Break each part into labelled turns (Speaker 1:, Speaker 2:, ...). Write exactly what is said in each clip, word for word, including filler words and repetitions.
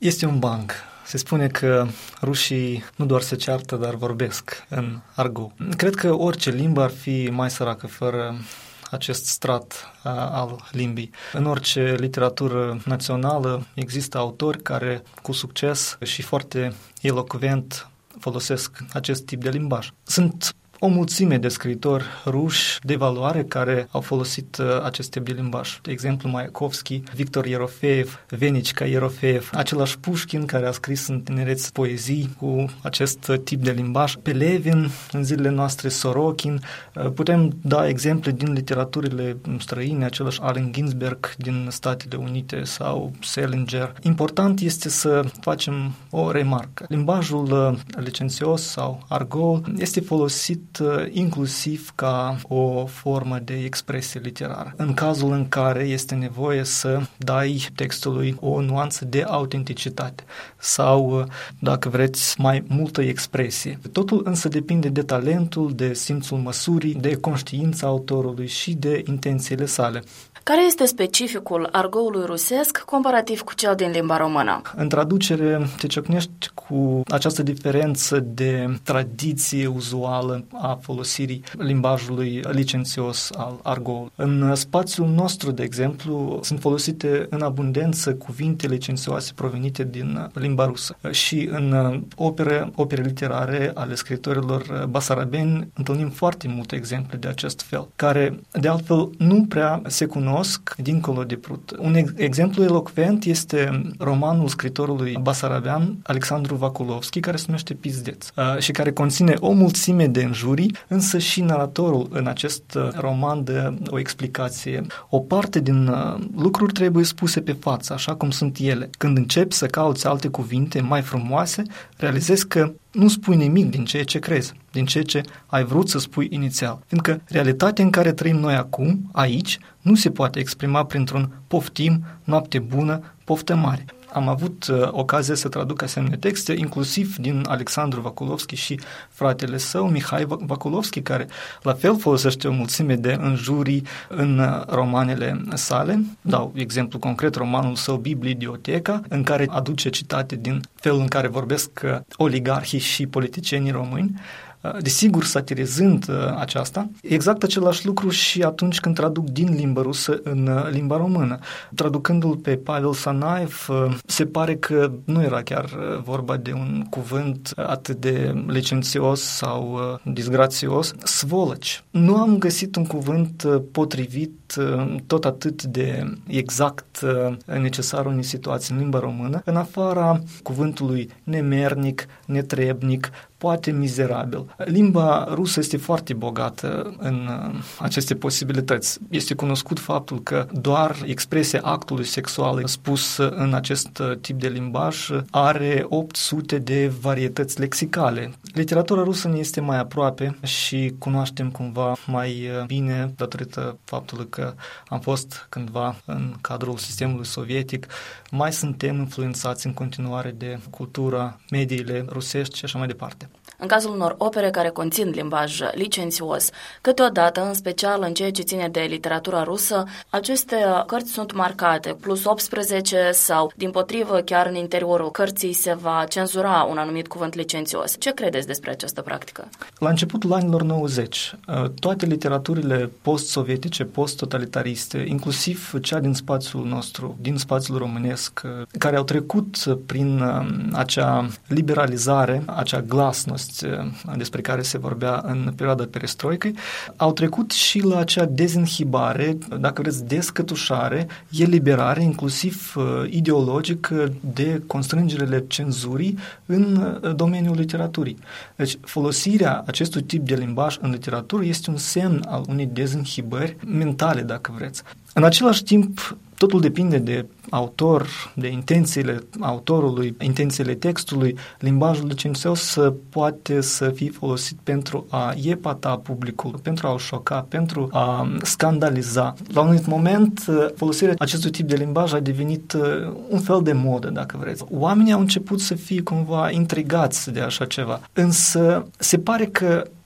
Speaker 1: Este un banc. Se spune că rușii nu doar se ceartă, dar vorbesc în argot. Cred că orice limbă ar fi mai săracă fără acest strat a, al limbii. În orice literatură națională există autori care cu succes și foarte elocvent folosesc acest tip de limbaj. Sunt o mulțime de scriitori ruși de valoare care au folosit uh, acest tip de limbaj. De exemplu, Mayakovsky, Victor Yerofeev, Venichka Yerofeev, același Pușkin care a scris în tinerețe poezii cu acest uh, tip de limbaj, Pelevin, în zilele noastre Sorokin. Uh, putem da exemple din literaturile străine, același Allen Ginsberg din Statele Unite sau Salinger. Important este să facem o remarcă. Limbajul uh, licențios sau argot este folosit inclusiv ca o formă de expresie literară. În cazul în care este nevoie să dai textului o nuanță de autenticitate sau, dacă vreți, mai multă expresie. Totul însă depinde de talentul, de simțul măsurii, de conștiința autorului și de intențiile sale.
Speaker 2: Care este specificul argoului rusesc comparativ cu cel din limba română?
Speaker 1: În traducere te ciocnești cu această diferență de tradiție uzuală a folosirii limbajului licențios al argoului. În spațiul nostru, de exemplu, sunt folosite în abundență cuvinte licențioase provenite din limba rusă. Și în opere, opere literare ale scriitorilor basarabeni întâlnim foarte multe exemple de acest fel, care, de altfel, nu prea se cunosc dincolo de Prut. Un exemplu elocvent este romanul scritorului basarabean Alexandru Vakulovski, care se numește Pizdeț și care conține o mulțime de înjurii, însă și naratorul în acest roman dă o explicație. O parte din lucruri trebuie spuse pe față, așa cum sunt ele. Când începi să cauți alte cuvinte mai frumoase, realizezi că nu spui nimic din ceea ce crezi, din ceea ce ai vrut să spui inițial. Fiindcă realitatea în care trăim noi acum, aici, nu se poate exprima printr-un poftim, noapte bună, poftă mare. Am avut uh, ocazia să traduc asemenea texte, inclusiv din Alexandru Vakulovski și fratele său, Mihai Vakulovski, care la fel folosește o mulțime de înjurii în uh, romanele sale. Dau exemplu concret, romanul său Biblioteca, în care aduce citate din felul în care vorbesc uh, oligarhii și politicienii români, desigur satirizând aceasta. Exact același lucru și atunci când traduc din limba rusă în limba română. Traducându-l pe Pavel Sanaev, se pare că nu era chiar vorba de un cuvânt atât de licențios sau disgrațios. Svolăci. Nu am găsit un cuvânt potrivit tot atât de exact necesar unei situații în limba română, în afara cuvântului nemernic, netrebnic, poate mizerabil. Limba rusă este foarte bogată în aceste posibilități. Este cunoscut faptul că doar expresia actului sexual spus în acest tip de limbaj are opt sute de varietăți lexicale. Literatura rusă ne este mai aproape și cunoaștem cumva mai bine datorită faptului că am fost cândva în cadrul sistemului sovietic. Mai suntem influențați în continuare de cultura, mediile rusești și așa mai departe.
Speaker 2: În cazul unor opere care conțin limbaj licențios, câteodată, în special în ceea ce ține de literatura rusă, aceste cărți sunt marcate, plus optsprezece sau, dimpotrivă, chiar în interiorul cărții se va cenzura un anumit cuvânt licențios. Ce credeți despre această practică?
Speaker 1: La începutul anilor nouăzeci, toate literaturile post-sovietice, post-totalitariste, inclusiv cea din spațiul nostru, din spațiul românesc, care au trecut prin acea liberalizare, acea glasnost despre care se vorbea în perioada perestroicăi, au trecut și la acea dezinhibare, dacă vreți, descătușare, eliberare, inclusiv ideologic, de constrângerile cenzurii în domeniul literaturii. Deci, folosirea acestui tip de limbaj în literatură este un semn al unei dezinhibări mentale, dacă vreți. În același timp, totul depinde de autor, de intențiile autorului, intențiile textului. Limbajul licențios poate să fie folosit pentru a epata publicul, pentru a-l șoca, pentru a scandaliza. La un anumit moment, folosirea acestui tip de limbaj a devenit un fel de modă, dacă vreți. Oamenii au început să fie cumva intrigați de așa ceva. Însă, se pare că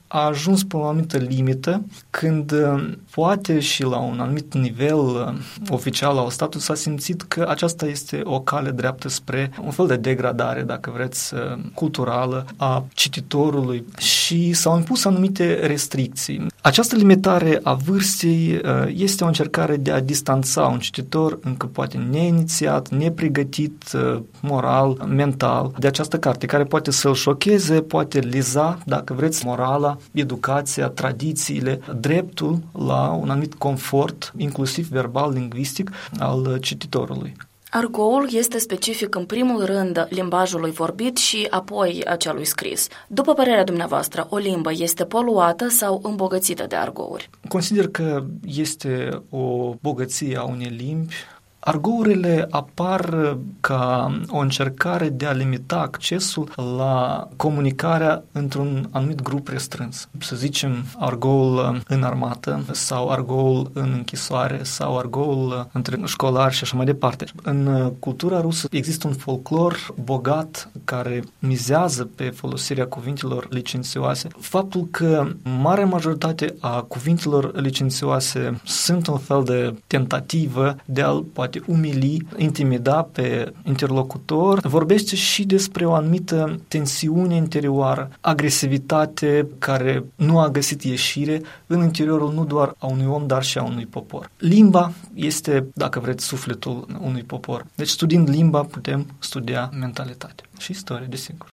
Speaker 1: a ajuns pe o anumită limită când poate și la un anumit nivel oficial al statului s-a simțit că aceasta este o cale dreaptă spre un fel de degradare, dacă vreți, culturală a cititorului și s-au impus anumite restricții. Această limitare a vârstei este o încercare de a distanța un cititor încă poate neinițiat, nepregătit moral, mental de această carte, care poate să-l șocheze, poate liza, dacă vreți, morala, educația, tradițiile, dreptul la un anumit confort, inclusiv verbal, lingvistic, al cititorului.
Speaker 2: Argoul este specific în primul rând limbajului vorbit și apoi acelui scris. După părerea dumneavoastră, o limbă este poluată sau îmbogățită de argouri?
Speaker 1: Consider că este o bogăție a unei limbi. Argourile apar ca o încercare de a limita accesul la comunicarea într-un anumit grup restrâns. Să zicem, argoul în armată sau argoul în închisoare sau argoul între școlari și așa mai departe. În cultura rusă există un folclor bogat care mizează pe folosirea cuvintelor licențioase. Faptul că marea majoritate a cuvintelor licențioase sunt un fel de tentativă de a-l poate umili, intimida pe interlocutor, vorbește și despre o anumită tensiune interioară, agresivitate care nu a găsit ieșire în interiorul nu doar a unui om, dar și a unui popor. Limba este, dacă vreți, sufletul unui popor. Deci, studiind limba, putem studia mentalitatea și istoria, desigur.